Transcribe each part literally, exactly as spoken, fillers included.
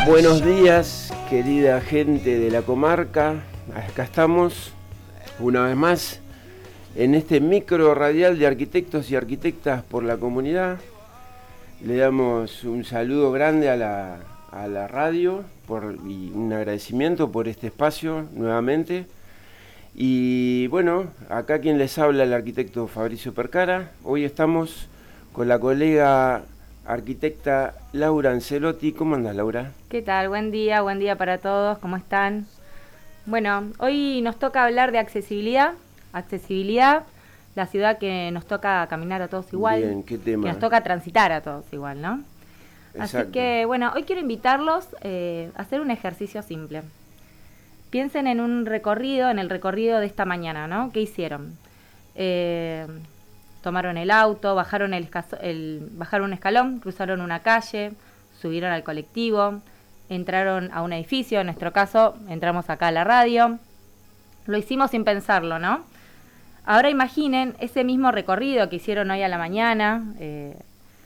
Buenos días, querida gente de la comarca. Acá estamos una vez más en este micro radial de arquitectos y arquitectas por la comunidad. Le damos un saludo grande a la, a la radio por, y un agradecimiento por este espacio nuevamente. Y bueno, acá quien les habla, el arquitecto Fabricio Percara. Hoy estamos con la colega arquitecta Laura Ancelotti. ¿Cómo andás, Laura? ¿Qué tal? Buen día, buen día para todos. ¿Cómo están? Bueno, hoy nos toca hablar de accesibilidad. Accesibilidad, la ciudad que nos toca caminar a todos igual. Bien, ¿qué tema? Que nos toca transitar a todos igual, ¿no? Exacto. Así que, bueno, hoy quiero invitarlos eh, a hacer un ejercicio simple. Piensen en un recorrido, en el recorrido de esta mañana, ¿no? ¿Qué hicieron? Eh, tomaron el auto, bajaron, el, el, bajaron un escalón, cruzaron una calle, subieron al colectivo, entraron a un edificio, en nuestro caso entramos acá a la radio. Lo hicimos sin pensarlo, ¿no? Ahora imaginen ese mismo recorrido que hicieron hoy a la mañana. Eh,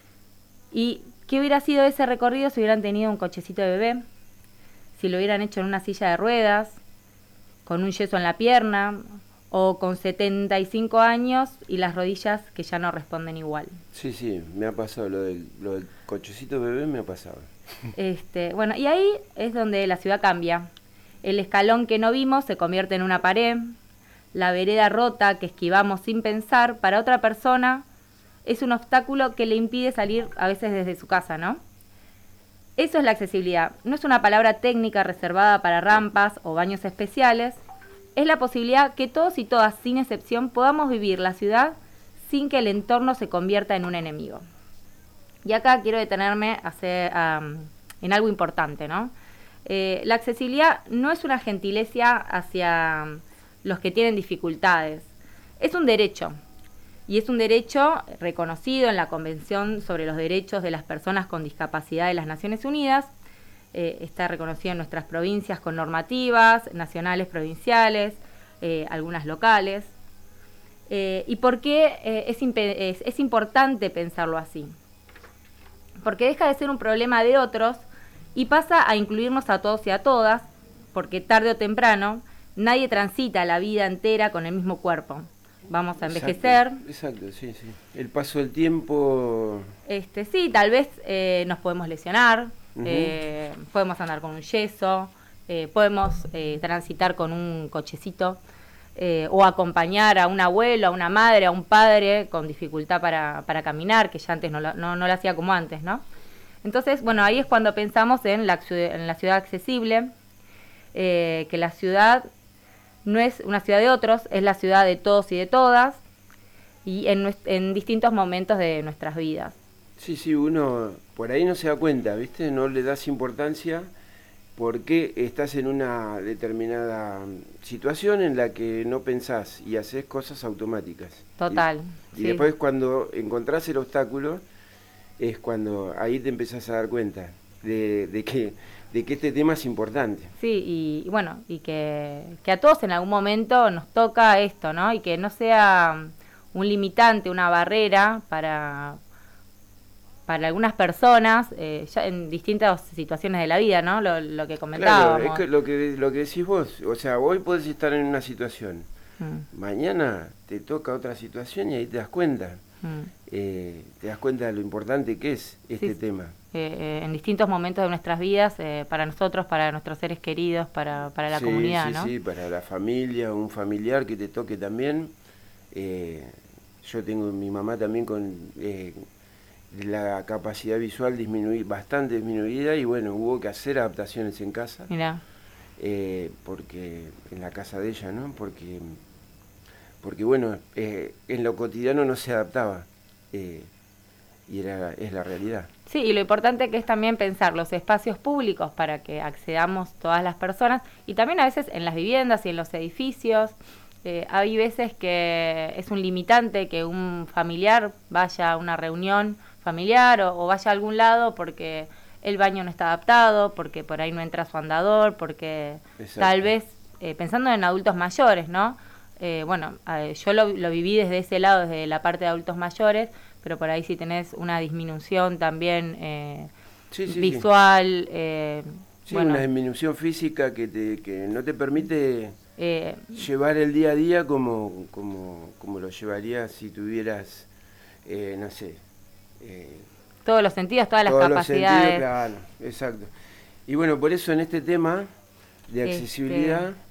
¿Y qué hubiera sido ese recorrido si hubieran tenido un cochecito de bebé? Si lo hubieran hecho en una silla de ruedas, con un yeso en la pierna, o con setenta y cinco años y las rodillas que ya no responden igual. Sí, sí, me ha pasado, lo del, lo del cochecito bebé me ha pasado. Este, bueno, y ahí es donde la ciudad cambia. El escalón que no vimos se convierte en una pared, la vereda rota que esquivamos sin pensar, para otra persona es un obstáculo que le impide salir a veces desde su casa, ¿no? Eso es la accesibilidad. No es una palabra técnica reservada para rampas o baños especiales. Es la posibilidad que todos y todas, sin excepción, podamos vivir la ciudad sin que el entorno se convierta en un enemigo. Y acá quiero detenerme a hacer, um, en algo importante, ¿no? Eh, la accesibilidad no es una gentileza hacia los que tienen dificultades. Es un derecho. Y es un derecho reconocido en la Convención sobre los Derechos de las Personas con Discapacidad de las Naciones Unidas. Eh, está reconocido en nuestras provincias con normativas nacionales, provinciales, eh, algunas locales. Eh, ¿Y por qué eh, es, es, es importante pensarlo así? Porque deja de ser un problema de otros y pasa a incluirnos a todos y a todas, porque tarde o temprano nadie transita la vida entera con el mismo cuerpo. Vamos a envejecer. Exacto, exacto, sí, sí. El paso del tiempo... Este, sí, tal vez eh, nos podemos lesionar, uh-huh. eh, podemos andar con un yeso, eh, podemos eh, transitar con un cochecito, eh, o acompañar a un abuelo, a una madre, a un padre con dificultad para, para caminar, que ya antes no lo, no, no lo hacía como antes, ¿no? Entonces, bueno, ahí es cuando pensamos en la, en la ciudad accesible, eh, que la ciudad... no es una ciudad de otros, es la ciudad de todos y de todas, y en, en distintos momentos de nuestras vidas. Sí, sí, uno por ahí no se da cuenta, ¿viste? No le das importancia porque estás en una determinada situación en la que no pensás y haces cosas automáticas. Total. Y, y sí. después cuando encontrás el obstáculo, es cuando ahí te empezás a dar cuenta de, de que... de que este tema es importante. Sí, y, y bueno, y que, que a todos en algún momento nos toca esto, ¿no? Y que no sea un limitante, una barrera para, para algunas personas, eh, ya en distintas situaciones de la vida, ¿no? Lo, lo que comentábamos. Claro, es que lo que lo que decís vos, o sea, hoy podés estar en una situación, mm. mañana te toca otra situación y ahí te das cuenta. Mm. Eh, te das cuenta de lo importante que es este sí, tema. Eh, eh, en distintos momentos de nuestras vidas, eh, para nosotros, para nuestros seres queridos, para, para la sí, comunidad, sí, ¿no? Sí, para la familia, un familiar que te toque también. Eh, yo tengo mi mamá también con eh, la capacidad visual disminuir, bastante disminuida, y bueno, hubo que hacer adaptaciones en casa. Mirá. Eh, porque en la casa de ella, ¿no? Porque, porque bueno, eh, en lo cotidiano no se adaptaba. Eh, y era es la realidad. Sí, y lo importante que es también pensar los espacios públicos para que accedamos todas las personas, y también a veces en las viviendas y en los edificios. Eh, hay veces que es un limitante que un familiar vaya a una reunión familiar o, o vaya a algún lado porque el baño no está adaptado, porque por ahí no entra su andador, porque Exacto. tal vez, eh, pensando en adultos mayores, ¿no? Eh, bueno, eh, yo lo, lo viví desde ese lado, desde la parte de adultos mayores, pero por ahí si tenés una disminución también eh, sí, sí, visual, sí. Eh, Sí, bueno, una disminución física que, te, que no te permite eh, llevar el día a día como, como, como lo llevarías si tuvieras, eh, no sé... Eh, todos los sentidos, todas las todos capacidades. los sentidos, claro, exacto. Y bueno, por eso en este tema de accesibilidad... Este,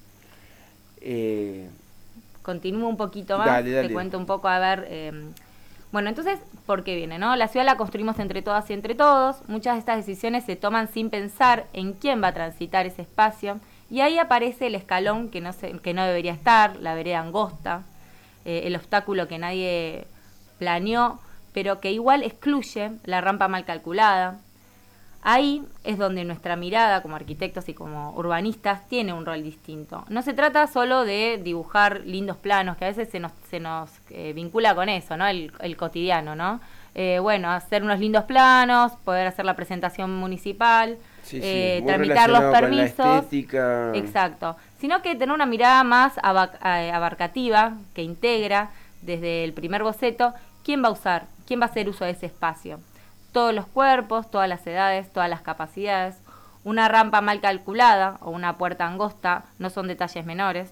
eh, continúo un poquito más, dale, dale. te cuento un poco, a ver... Eh, bueno, entonces, ¿por qué viene, no? La ciudad la construimos entre todas y entre todos. Muchas de estas decisiones se toman sin pensar en quién va a transitar ese espacio. Y ahí aparece el escalón que no, se, que no debería estar, la vereda angosta, eh, el obstáculo que nadie planeó, pero que igual excluye la rampa mal calculada. Ahí es donde nuestra mirada como arquitectos y como urbanistas tiene un rol distinto. No se trata solo de dibujar lindos planos, que a veces se nos, se nos eh, vincula con eso, ¿no? El, el cotidiano, ¿no? Eh, bueno, hacer unos lindos planos, poder hacer la presentación municipal, sí, sí, eh, tramitar los permisos. Con la estética. Exacto. Sino que tener una mirada más abarcativa, que integra desde el primer boceto quién va a usar, quién va a hacer uso de ese espacio. Todos los cuerpos, todas las edades, todas las capacidades. Una rampa mal calculada o una puerta angosta no son detalles menores.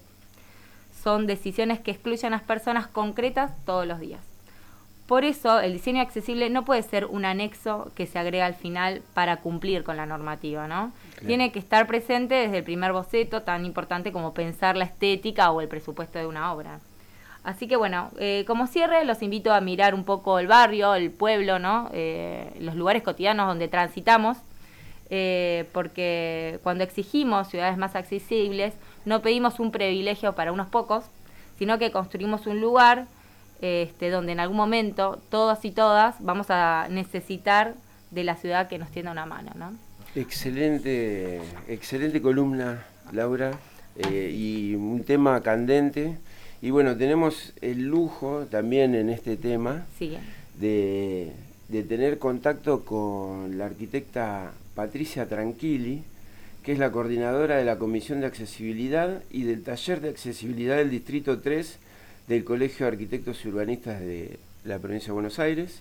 Son decisiones que excluyen a las personas concretas todos los días. Por eso, el diseño accesible no puede ser un anexo que se agrega al final para cumplir con la normativa, ¿no? Claro. Tiene que estar presente desde el primer boceto, tan importante como pensar la estética o el presupuesto de una obra. Así que bueno, eh, como cierre los invito a mirar un poco el barrio, el pueblo, ¿no? Eh, los lugares cotidianos donde transitamos, eh, porque cuando exigimos ciudades más accesibles no pedimos un privilegio para unos pocos, sino que construimos un lugar este, donde en algún momento todos y todas vamos a necesitar de la ciudad que nos tienda una mano, ¿no? Excelente, excelente columna, Laura, eh, y un tema candente. Y bueno, tenemos el lujo también en este tema sí. de, de tener contacto con la arquitecta Patricia Tranquilli, que es la coordinadora de la Comisión de Accesibilidad y del Taller de Accesibilidad del Distrito tres del Colegio de Arquitectos y Urbanistas de la Provincia de Buenos Aires.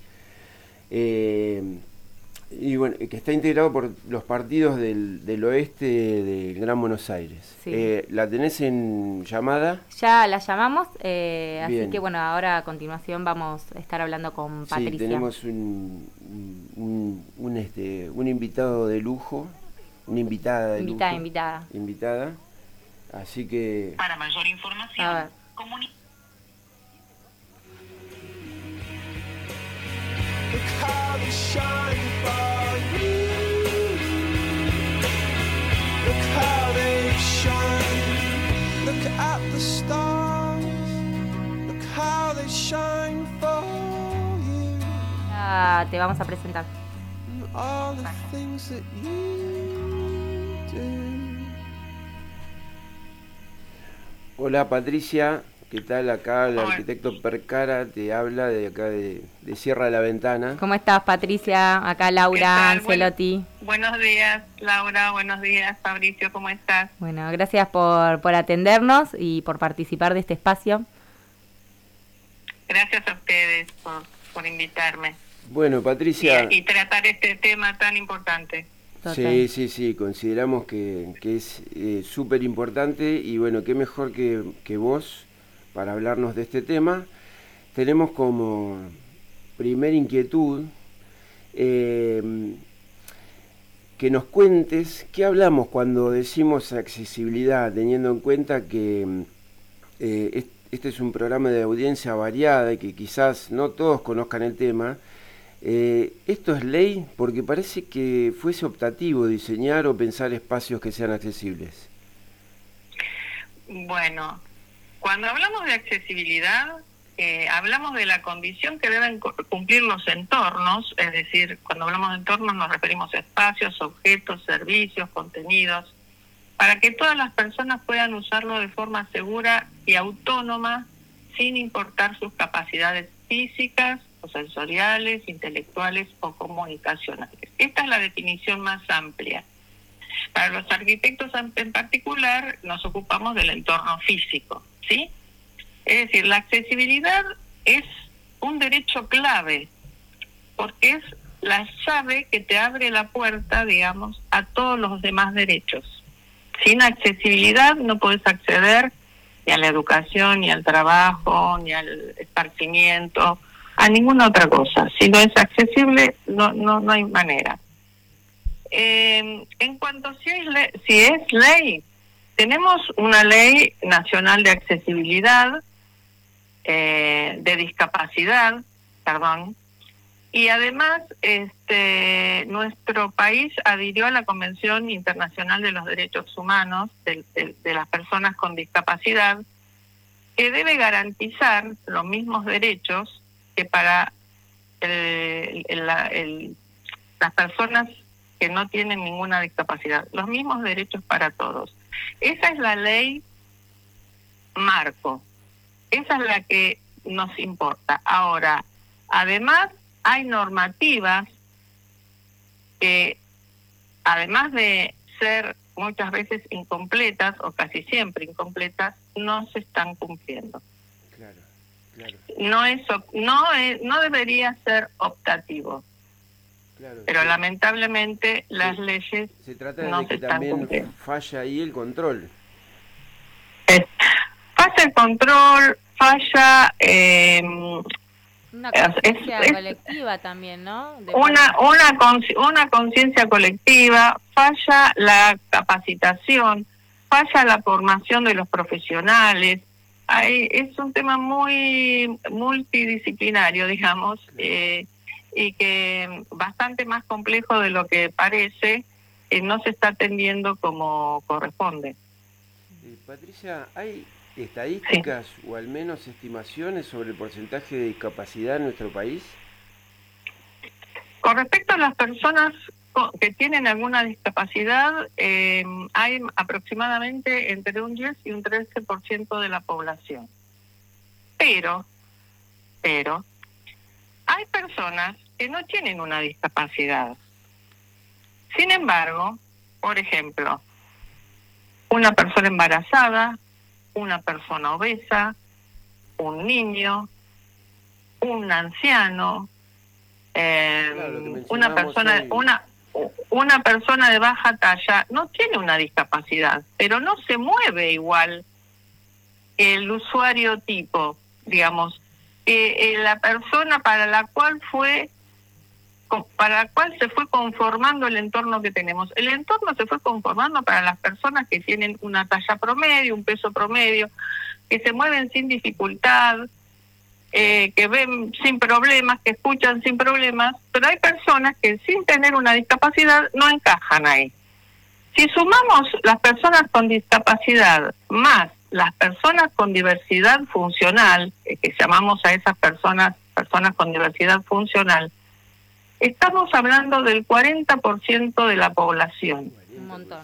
Eh, y bueno, que está integrado por los partidos del, del oeste del Gran Buenos Aires. Sí. Eh, ¿La tenés en llamada? Ya la llamamos, eh, así que bueno, ahora a continuación vamos a estar hablando con Patricia. Sí, tenemos un, un, un, este, un invitado de lujo, una invitada de invitada, lujo. Invitada, invitada. Así que... Para mayor información, comunica. Look how they shine for you. Look how they shine. Look at the stars. Look how they shine for you. Ah, te vamos a presentar. And all the things that you do. Hola Patricia. ¿Qué tal? Acá el arquitecto Percara te habla de acá de, de Sierra de la Ventana. ¿Cómo estás, Patricia? Acá Laura Ancelotti. Buen, buenos días, Laura. Buenos días, Fabricio. ¿Cómo estás? Bueno, gracias por, por atendernos y por participar de este espacio. Gracias a ustedes por, por invitarme. Bueno, Patricia... Y, y tratar este tema tan importante. Total. Sí, sí, sí, consideramos que, que es eh, súper importante y bueno, qué mejor que, que vos para hablarnos de este tema. Tenemos como primer inquietud eh, que nos cuentes qué hablamos cuando decimos accesibilidad, teniendo en cuenta que eh, este es un programa de audiencia variada y que quizás no todos conozcan el tema. Eh, ¿Esto es ley? Porque parece que fuese optativo diseñar o pensar espacios que sean accesibles. Bueno, cuando hablamos de accesibilidad, eh, hablamos de la condición que deben cumplir los entornos, es decir, cuando hablamos de entornos nos referimos a espacios, objetos, servicios, contenidos, para que todas las personas puedan usarlo de forma segura y autónoma, sin importar sus capacidades físicas, o sensoriales, intelectuales o comunicacionales. Esta es la definición más amplia. Para los arquitectos en particular nos ocupamos del entorno físico, ¿sí? Es decir, la accesibilidad es un derecho clave porque es la llave que te abre la puerta, digamos, a todos los demás derechos. Sin accesibilidad no podés acceder ni a la educación, ni al trabajo, ni al esparcimiento, a ninguna otra cosa. Si no es accesible, no no no hay manera. Eh, en cuanto a si es, ley, si es ley, tenemos una ley nacional de accesibilidad, eh, de discapacidad, perdón, y además este nuestro país adhirió a la Convención Internacional de los Derechos Humanos de, de, de las personas con discapacidad, que debe garantizar los mismos derechos que para el, el, la, el, las personas que no tienen ninguna discapacidad, los mismos derechos para todos. Esa es la ley marco, esa es la que nos importa. Ahora, además, hay normativas que, además de ser muchas veces incompletas, o casi siempre incompletas, no se están cumpliendo. Claro, claro. No es, no es, no debería ser optativo. Claro, pero sí. Lamentablemente las Sí. leyes Se trata no de que se están también cumpliendo. falla ahí el control. Eh, falla el control, falla eh, Una Es- conciencia es- colectiva también, ¿no? De una parte- una consci- una conciencia colectiva, falla la capacitación, falla la formación de los profesionales. Hay, es un tema muy multidisciplinario, digamos, eh, y que bastante más complejo de lo que parece, eh, no se está atendiendo como corresponde. Eh, Patricia, ¿hay estadísticas o al menos estimaciones sobre el porcentaje de discapacidad en nuestro país? Con respecto a las personas co- que tienen alguna discapacidad, eh, hay aproximadamente entre un diez y un trece por ciento de la población. Pero, pero, hay personas que no tienen una discapacidad. Sin embargo, por ejemplo, una persona embarazada, una persona obesa, un niño, un anciano, eh, Claro, lo que una mencionábamos persona, hoy. una una persona de baja talla no tiene una discapacidad, pero no se mueve igual que el usuario tipo, digamos, que eh, la persona para la cual fue co- para la cual se fue conformando el entorno que tenemos. El entorno se fue conformando para las personas que tienen una talla promedio, un peso promedio, que se mueven sin dificultad, eh, que ven sin problemas, que escuchan sin problemas, pero hay personas que sin tener una discapacidad no encajan ahí. Si sumamos las personas con discapacidad más las personas con diversidad funcional, eh, que llamamos a esas personas personas con diversidad funcional, estamos hablando del cuarenta por ciento de la población. Un montón.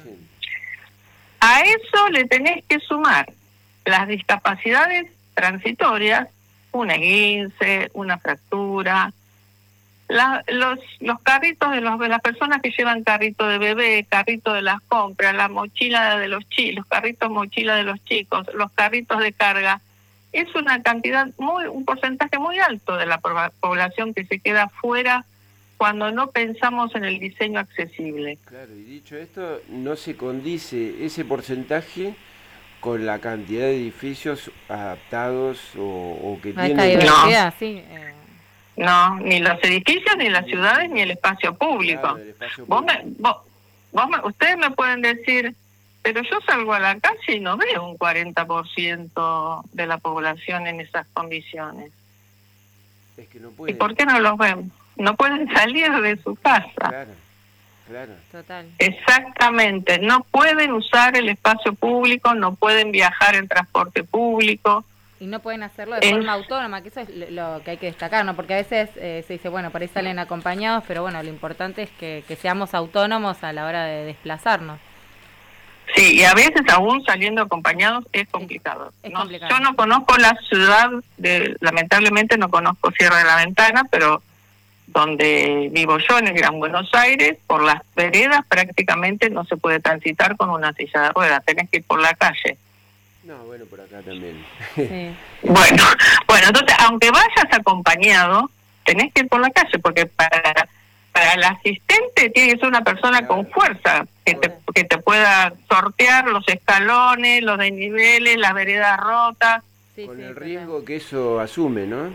A eso le tenés que sumar las discapacidades transitorias, un esguince, una fractura, la, los los carritos de, los, de las personas que llevan carrito de bebé, carrito de las compras, la mochila de los chicos, los carritos mochila de los chicos, los carritos de carga. Es una cantidad, muy un porcentaje muy alto de la proba- población que se queda fuera cuando no pensamos en el diseño accesible. Claro, y dicho esto, no se condice ese porcentaje con la cantidad de edificios adaptados o, o que A esta tienen... diversidad, sí. eh, No, ni los edificios, ni las ciudades, ni el espacio público. Claro, el espacio Vos me, público. vos, vos me- ustedes me pueden decir, pero yo salgo a la calle y no veo un cuarenta por ciento de la población en esas condiciones. Es que no ¿Y pueden. por qué no los ven? No pueden salir de su casa. Claro, claro. total. Exactamente, no pueden usar el espacio público, no pueden viajar en transporte público. Y no pueden hacerlo de Es- forma autónoma, que eso es lo lo que hay que destacar, ¿no? Porque a veces eh, se dice, bueno, por ahí salen acompañados, pero bueno, lo importante es que, que seamos autónomos a la hora de desplazarnos. Sí, y a veces aún saliendo acompañados es complicado. es No, complicado. yo no conozco la ciudad, de, lamentablemente no conozco Sierra de la Ventana, pero donde vivo yo, en el Gran Buenos Aires, por las veredas prácticamente no se puede transitar con una silla de ruedas, tenés que ir por la calle. No, bueno, por acá también. Sí. Bueno, bueno, entonces, aunque vayas acompañado, tenés que ir por la calle, porque para para el asistente tiene que ser una persona Claro. con fuerza, que te, que te pueda sortear los escalones, los desniveles, las veredas rotas, Sí, Con sí, el total. riesgo que eso asume, ¿no?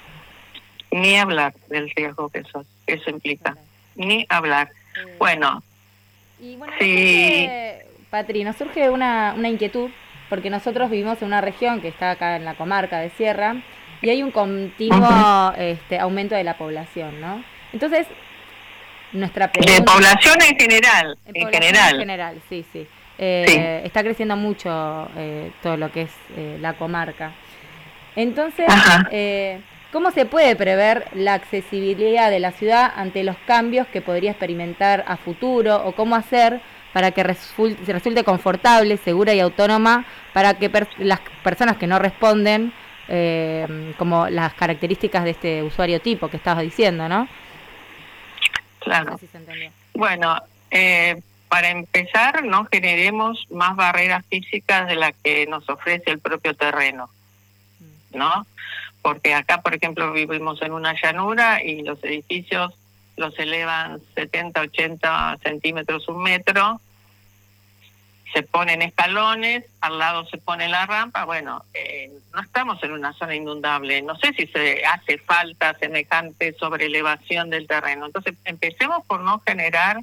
ni hablar del riesgo que eso, eso implica, Total. ni hablar. Eh, Bueno, Y bueno, nos Sí. surge, Patri, nos surge una, una inquietud, porque nosotros vivimos en una región que está acá en la comarca de Sierra, y hay un continuo este, aumento de la población, ¿no? Entonces, nuestra de pregunta... población en general, En en población general. en general, sí, sí. Eh, Está creciendo mucho eh, todo lo que es eh, la comarca. Entonces, Ajá. eh, ¿cómo se puede prever la accesibilidad de la ciudad ante los cambios que podría experimentar a futuro? ¿O cómo hacer para que resulte, resulte confortable, segura y autónoma para que per- las personas que no responden, eh, como las características de este usuario tipo que estabas diciendo, ¿no? Claro. No sé si se entendió. Bueno, eh, para empezar, no generemos más barreras físicas de las que nos ofrece el propio terreno, ¿no? Porque acá, por ejemplo, vivimos en una llanura y los edificios los elevan setenta, ochenta centímetros, un metro, se ponen escalones, al lado se pone la rampa. Bueno, eh, no estamos en una zona inundable, no sé si se hace falta semejante sobreelevación del terreno. Entonces, empecemos por no generar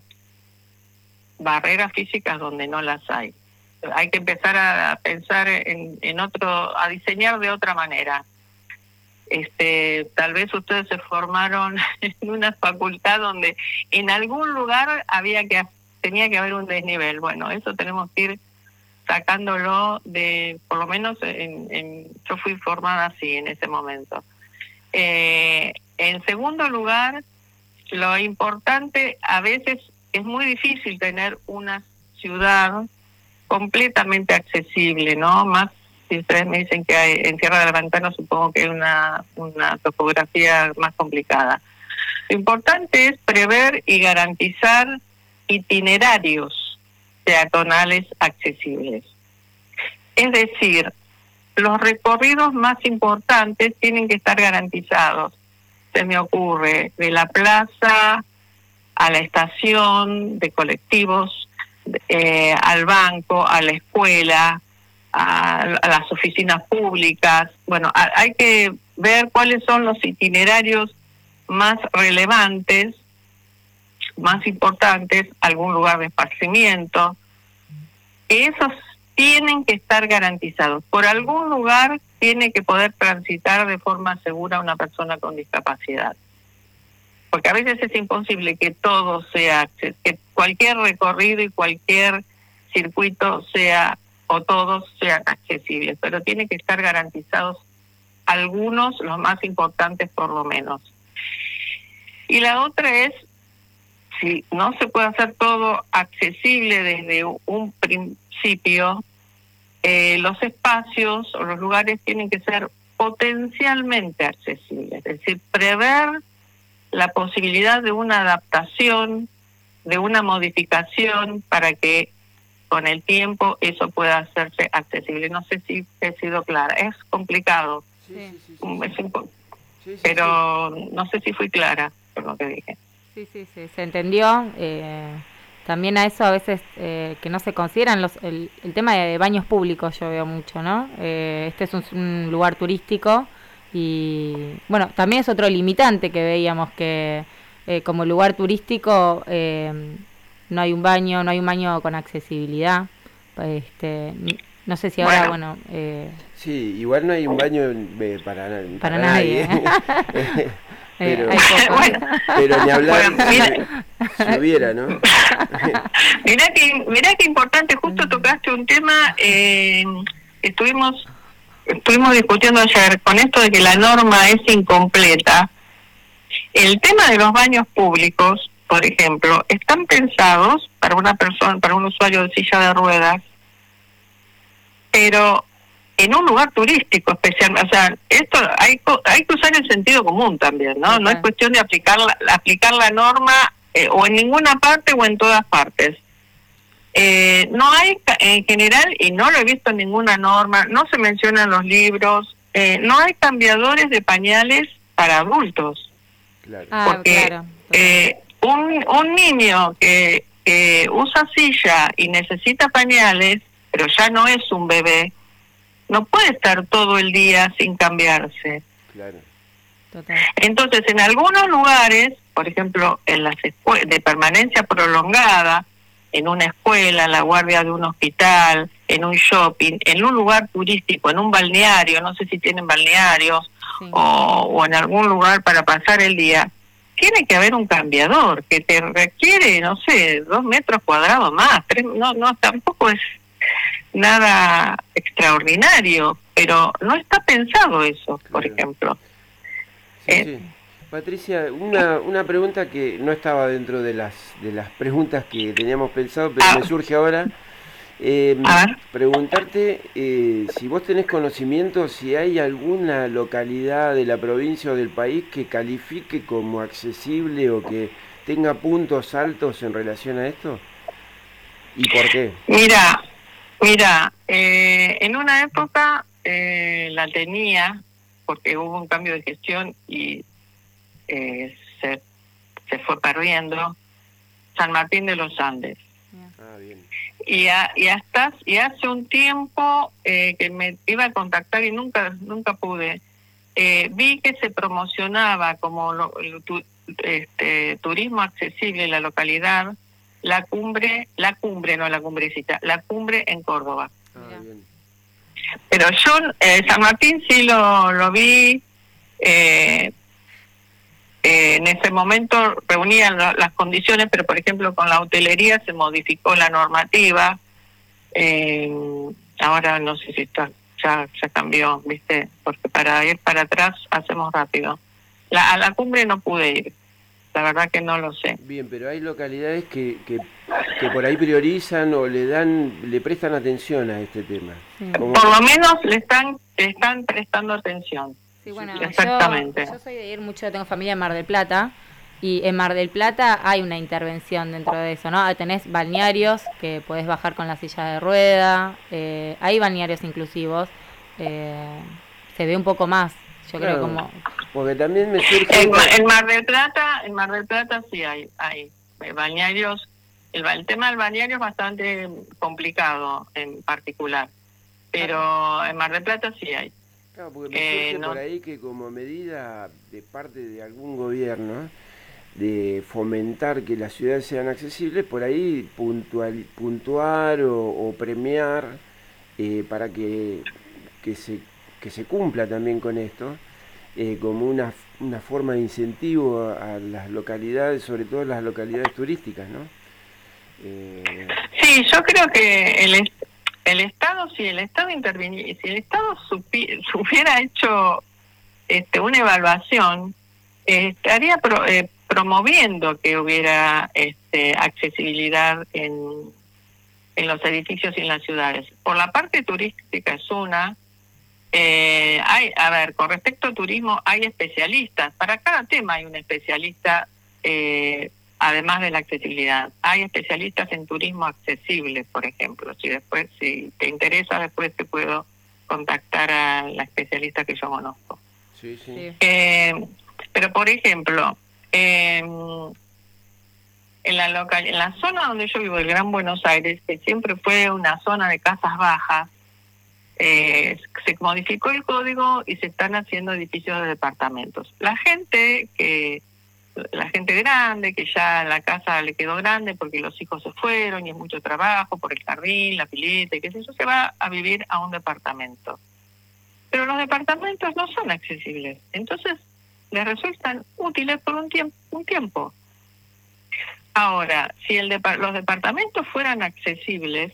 barreras físicas donde no las hay. Hay que empezar a pensar en, en otro, a diseñar de otra manera. Este, tal vez ustedes se formaron en una facultad donde en algún lugar había que tenía que haber un desnivel. Bueno, eso tenemos que ir sacándolo de, por lo menos en, en yo fui formada así en ese momento. Eh, en segundo lugar, lo importante, a veces es muy difícil tener una ciudad completamente accesible, ¿no? Más si ustedes me dicen que hay, en Tierra de la Ventana supongo que hay una, una topografía más complicada. Lo importante es prever y garantizar itinerarios peatonales accesibles. Es decir, los recorridos más importantes tienen que estar garantizados. Se me ocurre de la plaza a la estación de colectivos, eh, al banco, a la escuela, a, a las oficinas públicas. Bueno, a, hay que ver cuáles son los itinerarios más relevantes, más importantes, algún lugar de esparcimiento. Esos tienen que estar garantizados. Por algún lugar tiene que poder transitar de forma segura una persona con discapacidad. Porque a veces es imposible que todo sea, que cualquier recorrido y cualquier circuito sea, o todos sean accesibles, pero tiene que estar garantizados algunos, los más importantes por lo menos. Y la otra es, si no se puede hacer todo accesible desde un principio, eh, los espacios o los lugares tienen que ser potencialmente accesibles, es decir, prever la posibilidad de una adaptación, de una modificación para que con el tiempo eso pueda hacerse accesible. No sé si he sido clara, es complicado, Sí, sí, sí, sí, es sí. impo- Sí, sí, pero no sé si fui clara con lo que dije. Sí, sí, sí, se entendió. Eh, también a eso a veces eh, que no se consideran los, el, el tema de baños públicos, yo veo mucho, ¿no? Eh, este es un, un lugar turístico y, bueno, también es otro limitante que veíamos que eh, como lugar turístico eh, no hay un baño, no hay un baño con accesibilidad. Este, no sé si ahora, Bueno. bueno... Eh, Sí, igual no hay un baño eh, para, para, Para nadie. pero, Eh, hay poco. Bueno. pero ni hablar Bueno, mira. si, si hubiera, ¿no? Mirá que, mirá que importante, justo tocaste un tema, eh, estuvimos, estuvimos discutiendo ayer con esto de que la norma es incompleta. El tema de los baños públicos, por ejemplo, están pensados para una persona, para un usuario de silla de ruedas, pero en un lugar turístico especialmente. O sea, esto hay, hay que usar el sentido común también, ¿no? No es cuestión de aplicar la, aplicar la norma eh, o en ninguna parte o en todas partes. Eh, no hay en general, y no lo he visto en ninguna norma, no se menciona en los libros, eh, no hay cambiadores de pañales para adultos. Claro. Ah, porque claro. eh, un, un niño que, que usa silla y necesita pañales, pero ya no es un bebé, no puede estar todo el día sin cambiarse. Claro. Total. Entonces, en algunos lugares, por ejemplo, en las escue- de permanencia prolongada, en una escuela, en la guardia de un hospital, en un shopping, en un lugar turístico, en un balneario, no sé si tienen balnearios, Sí. o, o en algún lugar para pasar el día, tiene que haber un cambiador que te requiere, no sé, dos metros cuadrados más, tres, no, no, tampoco es nada extraordinario, pero no está pensado eso, por Claro. ejemplo. Sí, Eh, sí. Patricia, una, una pregunta que no estaba dentro de las de las preguntas que teníamos pensado, pero Ah. me surge ahora. Eh, A ver. preguntarte eh, si vos tenés conocimiento, si hay alguna localidad de la provincia o del país que califique como accesible o que tenga puntos altos en relación a esto. ¿Y por qué? Mira, mira, eh, en una época eh, la tenía, porque hubo un cambio de gestión y eh, se, se fue perdiendo, San Martín de los Andes. Ah, bien. Y, a, y hasta y hace un tiempo eh, que me iba a contactar y nunca nunca pude. Eh, vi que se promocionaba como lo, el tu, este, turismo accesible en la localidad, la cumbre, la cumbre, no la cumbrecita, la cumbre en Córdoba. Ah, bien. Pero yo, eh, San Martín sí lo, lo vi, eh, eh, en ese momento reunían la, las condiciones, pero por ejemplo con la hotelería se modificó la normativa, eh, ahora no sé si está, ya, ya cambió, ¿viste? Porque para ir para atrás hacemos rápido. La, a la cumbre no pude ir, la verdad que no lo sé. Bien, pero hay localidades que, que, que por ahí priorizan o le dan, le prestan atención a este tema. Sí. Como- Por lo menos le están, le están prestando atención. Sí, bueno, Exactamente. Yo, yo soy de ir mucho, tengo familia en Mar del Plata, y en Mar del Plata hay una intervención dentro de eso, ¿no? Tenés balnearios que podés bajar con la silla de rueda, eh, hay balnearios inclusivos, eh, se ve un poco más, yo Claro, creo como... porque también me surge... En, Ma- en Mar del Plata, en Mar del Plata sí hay, hay eh, balnearios. El, ba- el tema del balneario es bastante complicado en particular, pero en Mar del Plata sí hay. Claro, porque me Eh, surge no. por ahí que como medida de parte de algún gobierno de fomentar que las ciudades sean accesibles, por ahí puntual, puntuar o, o premiar eh, para que, que, se, que se cumpla también con esto, eh, como una, una forma de incentivo a, a las localidades, sobre todo las localidades turísticas, ¿no? Eh, Sí, yo creo que el, est- el Estado, si el Estado interviniera, si el Estado supi- hubiera hecho este, una evaluación, eh, estaría pro- eh, promoviendo que hubiera este, accesibilidad en, en los edificios y en las ciudades. Por la parte turística es una. Eh, hay, a ver, con respecto al turismo hay especialistas. Para cada tema hay un especialista, eh, además de la accesibilidad. Hay especialistas en turismo accesible, por ejemplo. Si después, si te interesa, después te puedo contactar a la especialista que yo conozco. sí, sí. Sí. Eh, pero, por ejemplo, eh, en la local, en la zona donde yo vivo, el Gran Buenos Aires, que siempre fue una zona de casas bajas, eh, se modificó el código y se están haciendo edificios de departamentos. La gente que la gente grande, que ya la casa le quedó grande porque los hijos se fueron y es mucho trabajo por el jardín, la pileta y qué sé yo, se va a vivir a un departamento. Pero los departamentos no son accesibles, entonces les resultan útiles por un tiempo. Un tiempo. Ahora, si el depa- los departamentos fueran accesibles,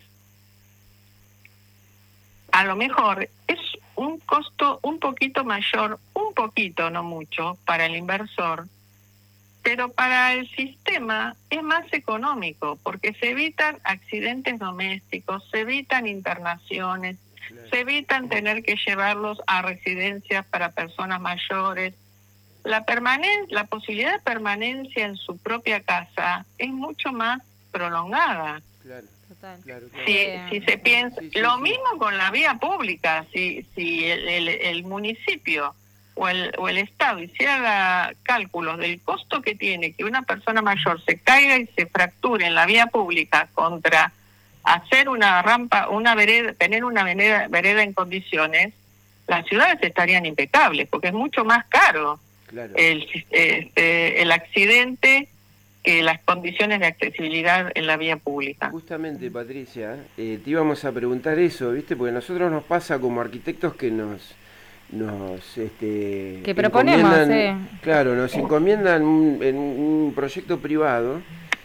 a lo mejor es un costo un poquito mayor, un poquito, no mucho, para el inversor, pero para el sistema es más económico, porque se evitan accidentes domésticos, se evitan internaciones, Claro. se evitan tener que llevarlos a residencias para personas mayores. La permanen- la posibilidad de permanencia en su propia casa es mucho más prolongada. Claro, Total. claro, claro. Si, Eh, si se piensa, sí, sí, lo sí. mismo con la vía pública, si, si el, el, el municipio o el, o el Estado hiciera cálculos del costo que tiene que una persona mayor se caiga y se fracture en la vía pública contra hacer una rampa, una vereda, tener una vereda, vereda en condiciones, las ciudades estarían impecables, porque es mucho más caro Claro. el, este, el accidente que las condiciones de accesibilidad en la vía pública. Justamente, Patricia, eh, te íbamos a preguntar eso, ¿viste? Porque a nosotros nos pasa como arquitectos que nos nos este, que proponemos, encomiendan- eh. claro, nos encomiendan un, en un proyecto privado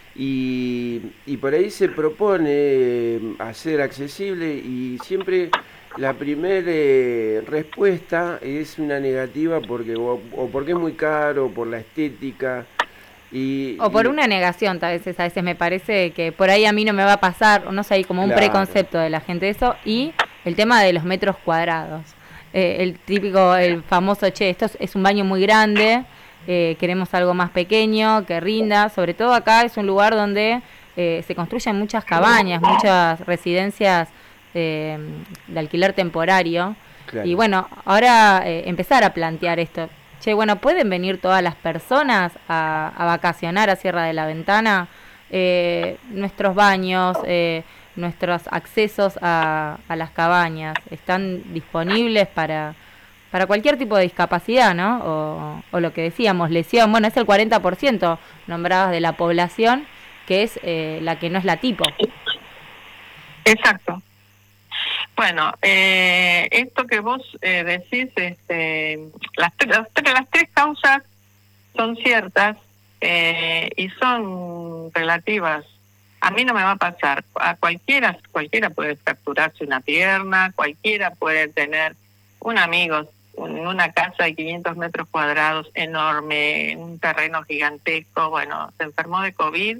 y, y por ahí se propone eh, hacer accesible y siempre la primera eh, respuesta es una negativa porque o, o porque es muy caro, o por la estética. Y, O por y- una negación, a veces, a veces me parece que por ahí a mí no me va a pasar, o no sé, hay como un Claro. preconcepto de la gente de eso, y el tema de los metros cuadrados. Eh, el típico, el famoso, che, esto es, es un baño muy grande, eh, queremos algo más pequeño, que rinda, sobre todo acá es un lugar donde eh, se construyen muchas cabañas, muchas residencias eh, de alquiler temporario, Claro. y bueno, ahora eh, empezar a plantear esto. Che, bueno, ¿pueden venir todas las personas a, a vacacionar a Sierra de la Ventana? Eh, nuestros baños, eh, nuestros accesos a, a las cabañas, ¿están disponibles para, para cualquier tipo de discapacidad, ¿no? O, o lo que decíamos, lesión, bueno, es el cuarenta por ciento nombradas de la población, que es eh, la que no es la tipo. Exacto. Bueno, eh, esto que vos eh, decís, este, las, tre- las, tre- las tres causas son ciertas eh, y son relativas. A mí no me va a pasar. A cualquiera, cualquiera puede fracturarse una pierna, cualquiera puede tener un amigo en una casa de quinientos metros cuadrados enorme, en un terreno gigantesco. Bueno, se enfermó de COVID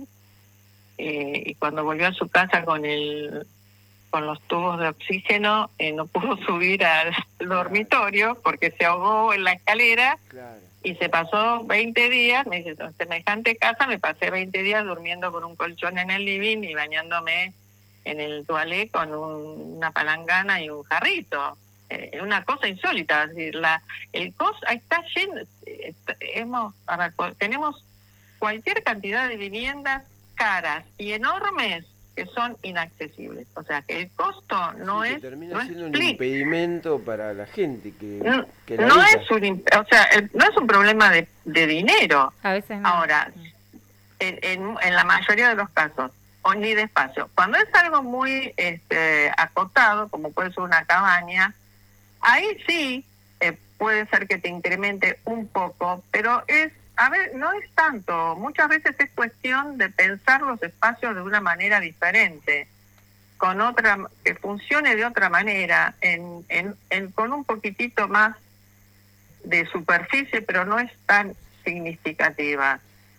eh, y cuando volvió a su casa con el con los tubos de oxígeno, eh, no pudo subir al dormitorio porque se ahogó en la escalera Claro. y se pasó veinte días, me dice, en semejante casa me pasé veinte días durmiendo con un colchón en el living y bañándome en el toalé con un- una palangana y un jarrito. Eh, una cosa insólita, es decir, la, el C O S está lleno, eh, está- hemos, a ver, co- tenemos cualquier cantidad de viviendas caras y enormes que son inaccesibles. O sea, que el costo no Sí, que es... termina no siendo un explica. impedimento para la gente que, No, que la no habita. es un, imp- o sea, el- no es un problema de, de dinero. A veces no. Ahora, en, en, en la mayoría de los casos, o ni de espacio. Cuando es algo muy este, acotado, como puede ser una cabaña, ahí sí eh, puede ser que te incremente un poco, pero es, a ver, no es tanto. Muchas veces es cuestión de pensar los espacios de una manera diferente, con otra, que funcione de otra manera, en, en, en con un poquitito más de superficie, pero no es tan significativa.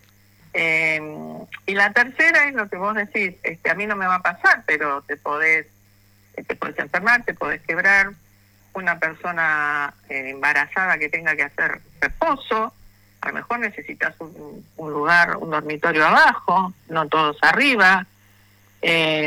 Eh, y la tercera es lo que vos decís, este, a mí no me va a pasar, pero te podés, te podés enfermar, te podés quebrar. Una persona eh, embarazada que tenga que hacer reposo, a lo mejor necesitas un, un lugar, un dormitorio abajo, no todos arriba. Eh,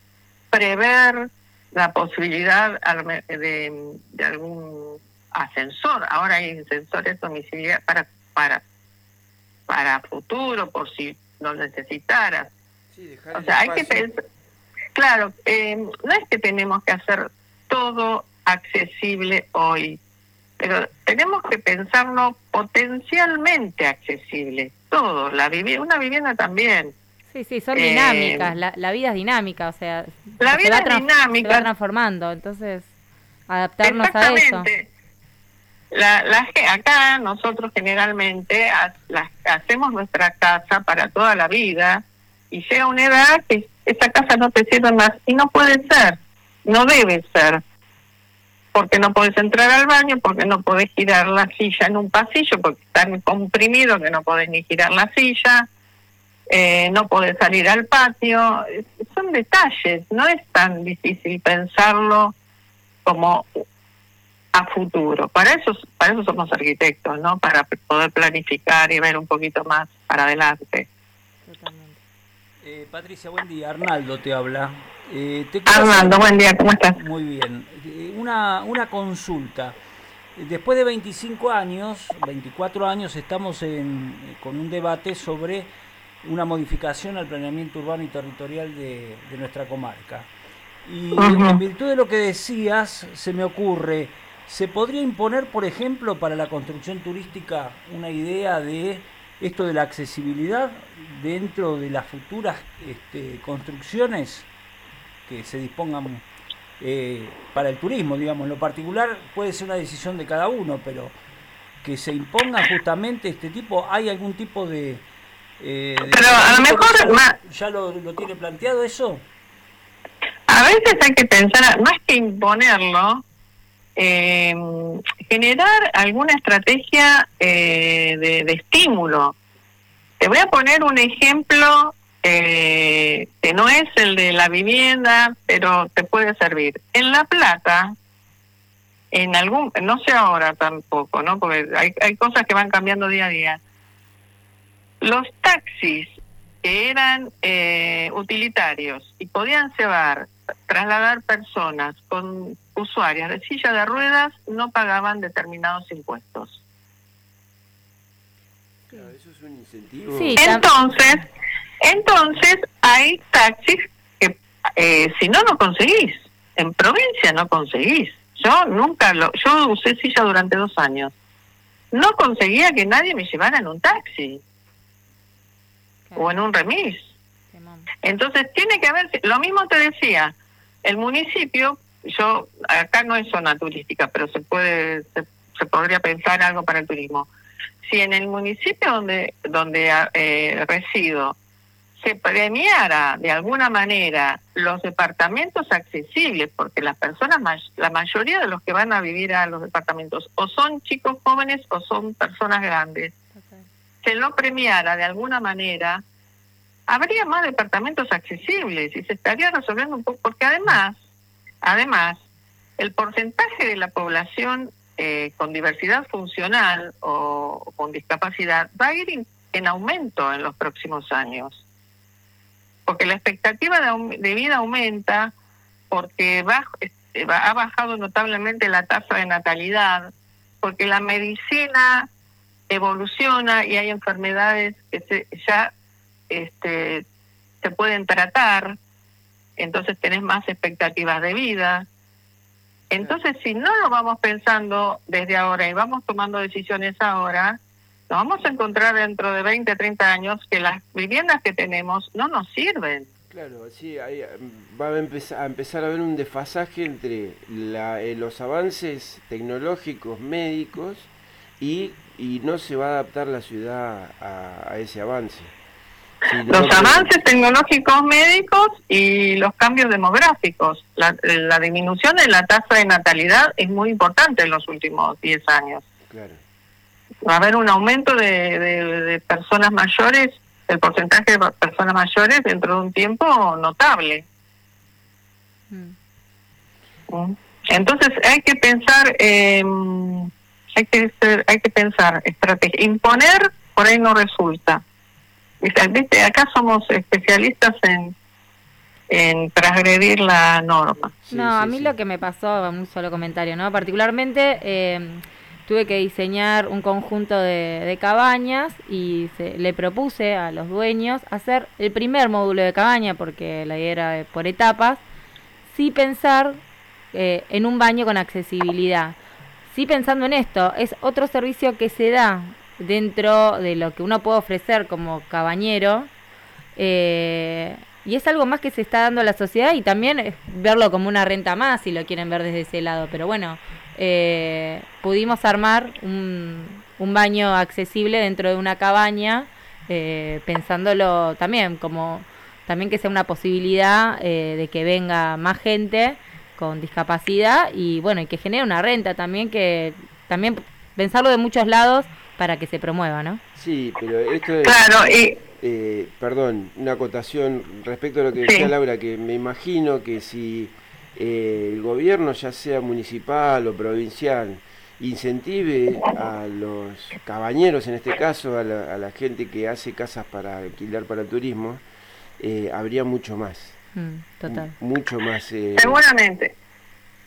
prever la posibilidad a lo me- de, de algún ascensor. Ahora hay ascensores domiciliarios para para para futuro, por si lo necesitaras. Sí, dejar O el sea, hay que espacio. pensar, claro, eh, no es que tenemos que hacer todo accesible hoy, pero tenemos que pensarlo potencialmente accesible, todo, la vivi- una vivienda también. Sí, sí, son Eh, dinámicas, la, la vida es dinámica, o sea, La se vida va es trans- dinámica. se va transformando, entonces adaptarnos a eso. Exactamente. La, la, ge- acá nosotros generalmente ha- las- hacemos nuestra casa para toda la vida y llega una edad que esa casa no te sirve más y no puede ser, no debe ser, porque no podés entrar al baño, porque no podés girar la silla en un pasillo, porque está tan comprimido que no podés ni girar la silla, eh, no podés salir al patio. Eh, Son detalles, no es tan difícil pensarlo como a futuro. Para eso, para eso somos arquitectos, ¿no? Para poder planificar y ver un poquito más para adelante. Totalmente. Eh, Patricia, buen día. Arnaldo te habla. Eh, te quiero Armando, hacer- buen día, ¿cómo estás? Muy bien. Eh, una, una consulta. después de veinticinco años, veinticuatro años, estamos en, con un debate sobre una modificación al planeamiento urbano y territorial de, de nuestra comarca. Y uh-huh. en virtud de lo que decías, se me ocurre, ¿se podría imponer, por ejemplo, para la construcción turística una idea de esto de la accesibilidad dentro de las futuras este, construcciones que se dispongan eh, para el turismo, digamos? En lo particular puede ser una decisión de cada uno, pero que se imponga justamente este tipo, ¿hay algún tipo de... Eh, de pero a lo mejor... ¿Ya, más, ya lo, lo tiene planteado eso? A veces hay que pensar, más que imponerlo, Eh, generar alguna estrategia eh, de, de estímulo. Te voy a poner un ejemplo eh, que no es el de la vivienda, pero te puede servir. En La Plata, en algún, no sé ahora tampoco, ¿no? Porque hay, hay cosas que van cambiando día a día. Los taxis que eran eh, utilitarios y podían llevar, trasladar personas con usuarias de silla de ruedas, no pagaban determinados impuestos. Claro, eso es un incentivo. Sí, entonces, entonces hay taxis que eh, si no, no conseguís. En provincia no conseguís. Yo nunca lo, yo usé silla durante dos años. No conseguía que nadie me llevara en un taxi. Claro. O en un remis. Entonces tiene que haber, lo mismo te decía, el municipio, yo, acá no es zona turística, pero se puede, se, se podría pensar algo para el turismo. Si en el municipio donde, donde eh, resido se premiara de alguna manera los departamentos accesibles, porque las personas, la mayoría de los que van a vivir a los departamentos o son chicos jóvenes o son personas grandes, okay. se lo premiara de alguna manera, habría más departamentos accesibles y se estaría resolviendo un poco, porque además, además, el porcentaje de la población eh, con diversidad funcional o, o con discapacidad va a ir in, en aumento en los próximos años, porque la expectativa de, de vida aumenta, porque va, va, ha bajado notablemente la tasa de natalidad, porque la medicina evoluciona y hay enfermedades que se, ya Este, se pueden tratar, entonces tenés más expectativas de vida. Entonces, si no lo vamos pensando desde ahora y vamos tomando decisiones ahora, nos vamos a encontrar dentro de veinte, treinta años que las viviendas que tenemos no nos sirven. Claro, sí, ahí va a empezar a, empezar a haber un desfasaje entre la, eh, los avances tecnológicos, médicos, y, y no se va a adaptar la ciudad a, a ese avance. Sí, los no, avances pero... tecnológicos médicos y los cambios demográficos. La, la disminución de la tasa de natalidad es muy importante en los últimos diez años. Claro. Va a haber un aumento de, de, de personas mayores, el porcentaje de personas mayores dentro de un tiempo notable. Mm. Entonces hay que pensar, eh, hay que ser, hay que pensar estrategia. Imponer por ahí no resulta. ¿Viste? Acá somos especialistas en, en transgredir la norma. Sí, no, sí, a mí sí. Lo que me pasó, un solo comentario, ¿no? Particularmente eh, tuve que diseñar un conjunto de, de cabañas y se, le propuse a los dueños hacer el primer módulo de cabaña, porque la idea era por etapas, sí pensar eh, en un baño con accesibilidad. Sí pensando en esto, es otro servicio que se da dentro de lo que uno puede ofrecer como cabañero, eh, y es algo más que se está dando a la sociedad, y también es verlo como una renta más si lo quieren ver desde ese lado, pero bueno, eh, pudimos armar un, un baño accesible dentro de una cabaña, eh, pensándolo también como también que sea una posibilidad eh, de que venga más gente con discapacidad y bueno, y que genere una renta también, que también pensarlo de muchos lados para que se promueva, ¿no? Sí, pero esto es... Claro, y... Eh, perdón, una acotación respecto a lo que decía sí. Laura, que me imagino que si eh, el gobierno, ya sea municipal o provincial, incentive a los cabañeros, en este caso, a la, a la gente que hace casas para alquilar para el turismo, eh, habría mucho más. Mm, total. M- mucho más. Eh... Seguramente.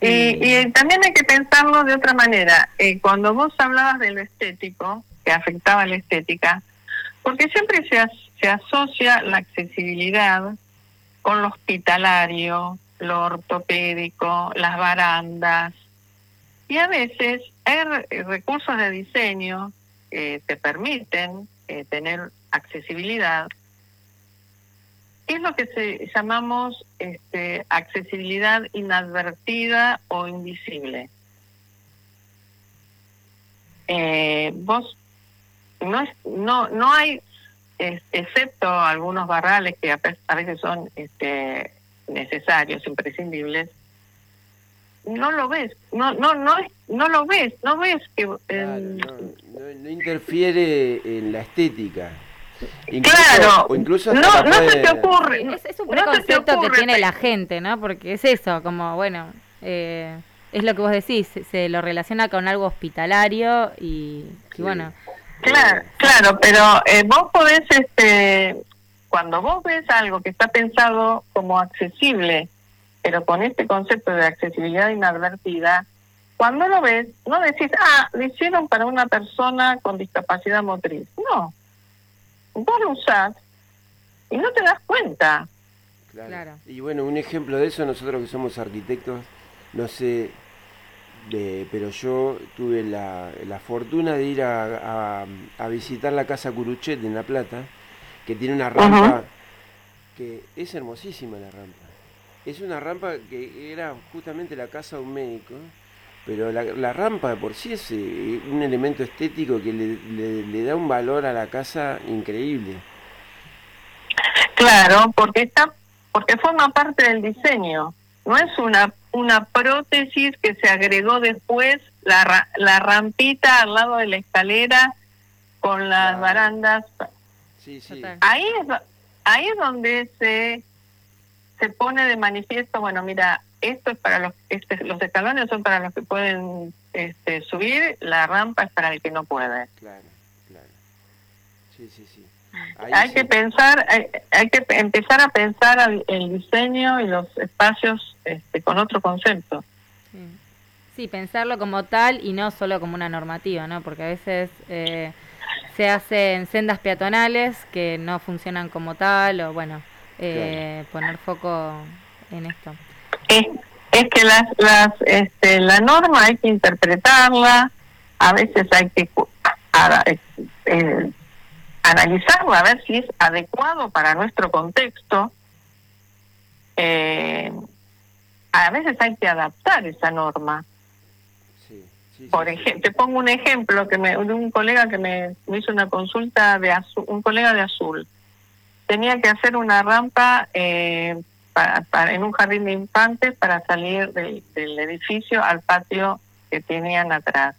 Sí. Y, y también hay que pensarlo de otra manera. Eh, cuando vos hablabas de lo estético, que afectaba la estética, porque siempre se, as, se asocia la accesibilidad con lo hospitalario, lo ortopédico, las barandas. Y a veces hay re- recursos de diseño que te permiten eh, tener accesibilidad. Es lo que se llamamos este, accesibilidad inadvertida o invisible. Eh, vos no es, no no hay, es, excepto algunos barrales que a, a veces son este, necesarios, imprescindibles, no lo ves, no no no es, no lo ves, no ves que Claro, eh, no, no, no interfiere en la estética. Incluso, claro, o incluso hasta no la no se puede- te ocurre, Sí, es, es un no se te preconcepto que ocurre tiene pe- la gente, ¿no? Porque es eso, como, bueno, eh, es lo que vos decís, se, se lo relaciona con algo hospitalario y, y Sí. bueno, Claro, claro, pero eh, vos podés, este, cuando vos ves algo que está pensado como accesible, pero con este concepto de accesibilidad inadvertida, cuando lo ves, no decís, ah, lo hicieron para una persona con discapacidad motriz. No, vos lo usás y no te das cuenta. Claro. Claro. Y bueno, un ejemplo de eso, nosotros que somos arquitectos, no sé, de, pero yo tuve la, la fortuna de ir a, a, a visitar la casa Curuchet en La Plata, que tiene una rampa Ujú. que es hermosísima la rampa. Es una rampa que era justamente la casa de un médico, pero la, la rampa de por sí es eh, un elemento estético que le, le, le da un valor a la casa increíble. Claro, porque está, porque forma parte del diseño. No es una una prótesis que se agregó después, la ra- la rampita al lado de la escalera con las Claro. barandas. Sí, sí. Total. Ahí es do- ahí es donde se se pone de manifiesto, bueno, mira, esto es para los este, los escalones son para los que pueden este, subir, la rampa es para el que no puede. Claro, claro. Sí, sí, sí. Ahí Hay sí. que pensar, hay, hay que pe- empezar a pensar al- el diseño y los espacios este, con otro concepto. sí. Sí, pensarlo como tal y no solo como una normativa, ¿no? Porque a veces eh, se hacen sendas peatonales que no funcionan como tal, o bueno, eh, poner foco en esto. Es, es que las, las, este, la norma hay que interpretarla, a veces hay que cu- a- a- eh, analizarla, a ver si es adecuado para nuestro contexto. Eh, a veces hay que adaptar esa norma. Sí, sí, Por sí, sí, ejemplo, te pongo un ejemplo que me, de un colega que me, me hizo una consulta de azul, un colega de Azul. Tenía que hacer una rampa eh, para, para, en un jardín de infantes para salir del, del edificio al patio que tenían atrás.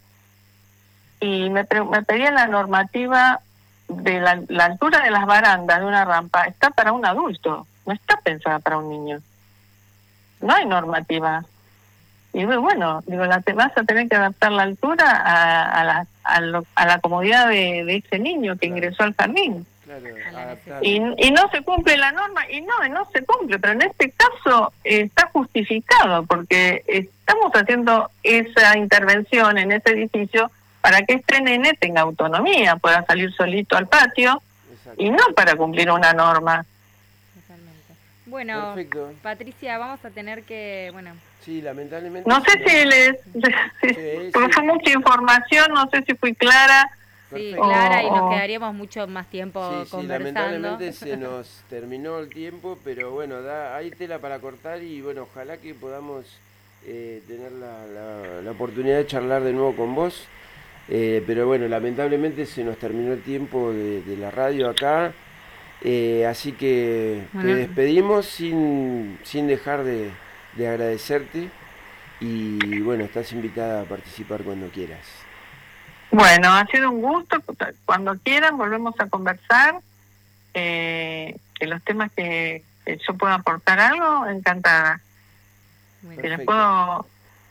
Y me, pre- me pedía la normativa de la, la altura de las barandas de una rampa. Está para un adulto, no está pensada para un niño. No hay normativa. Y digo, bueno, digo, la te vas a tener que adaptar la altura a, a, la, a, lo- a la comodidad de, de ese niño que Claro. ingresó al jardín. Claro, A la adaptar. Y, y no se cumple la norma, y no, no se cumple, pero en este caso eh, está justificado, porque estamos haciendo esa intervención en ese edificio para que este nene tenga autonomía, pueda salir solito al patio, Exacto. y no para cumplir una norma. Totalmente. Bueno, Perfecto. Patricia, vamos a tener que, bueno, Sí, lamentablemente. No sé se nos- si les... Sí, porque sí. fue mucha información, no sé si fui clara. sí, Perfecto. Clara, y nos Oh. quedaríamos mucho más tiempo Sí, sí, conversando. lamentablemente se nos terminó el tiempo, pero bueno, da, hay tela para cortar y bueno, ojalá que podamos eh, tener la, la- la oportunidad de charlar de nuevo con vos. Eh, pero bueno, lamentablemente se nos terminó el tiempo de, de la radio acá, eh, así que Bueno. te despedimos sin, sin dejar de, de agradecerte y bueno, estás invitada a participar cuando quieras. Bueno, ha sido un gusto. Cuando quieran volvemos a conversar. Eh, que los temas que, que yo pueda aportar algo, encantada. Bueno, Que les Perfecto. puedo...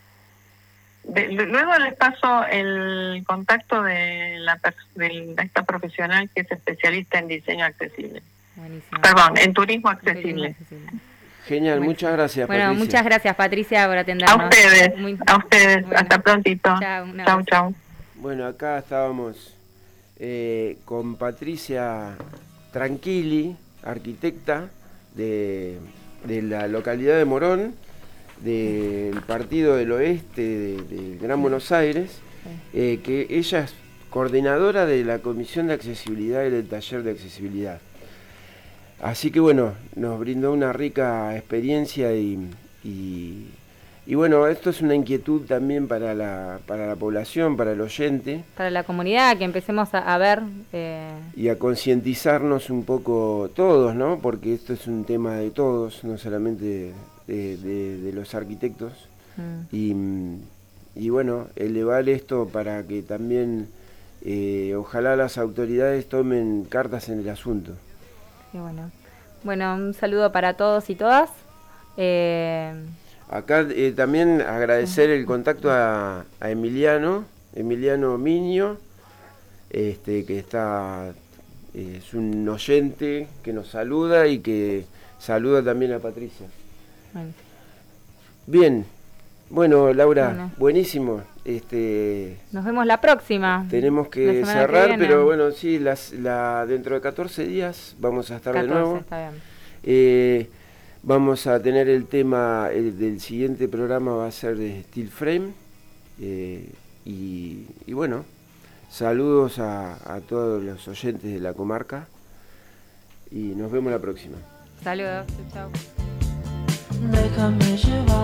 de- luego les paso el contacto de, la, pers- de esta profesional que es especialista en diseño accesible. buenísimo. Perdón, en turismo Turismo accesible. accesible. Genial, Muy muchas gracias, Bueno, Patricia. muchas gracias, Patricia, por atendernos. A ustedes, Muy- a ustedes. Bueno. Hasta prontito. Chao, un Chau, abrazo. chau. Bueno, acá estábamos eh, con Patricia Tranquilli, arquitecta de, de la localidad de Morón, del Partido del Oeste de, de Gran Buenos Aires, eh, que ella es coordinadora de la Comisión de Accesibilidad y del Taller de Accesibilidad. Así que bueno, nos brindó una rica experiencia y, y, y bueno, esto es una inquietud también para la, para la población, para el oyente, Para la comunidad, que empecemos a, a ver... eh, y a concientizarnos un poco todos, ¿no? Porque esto es un tema de todos, no solamente de, de, de los arquitectos. mm. Y, y bueno, elevar esto para que también, eh, ojalá las autoridades tomen cartas en el asunto. Qué bueno. Bueno, un saludo para todos y todas. Eh, Acá eh, también agradecer el contacto a, a Emiliano, Emiliano Miño, este, que está, eh, es un oyente que nos saluda y que saluda también a Patricia. bueno, Bien, bueno, Laura, Bueno. buenísimo. Este, nos vemos la próxima. tenemos La que semana que cerrar, viene. pero bueno, sí, las, la, dentro de catorce días vamos a estar de catorce, nuevo. está bien. Eh, vamos a tener el tema el del siguiente programa, va a ser de Steel Frame. Eh, y, y bueno, saludos a, a todos los oyentes de la comarca y nos vemos la próxima. Saludos, chao. Déjame llevar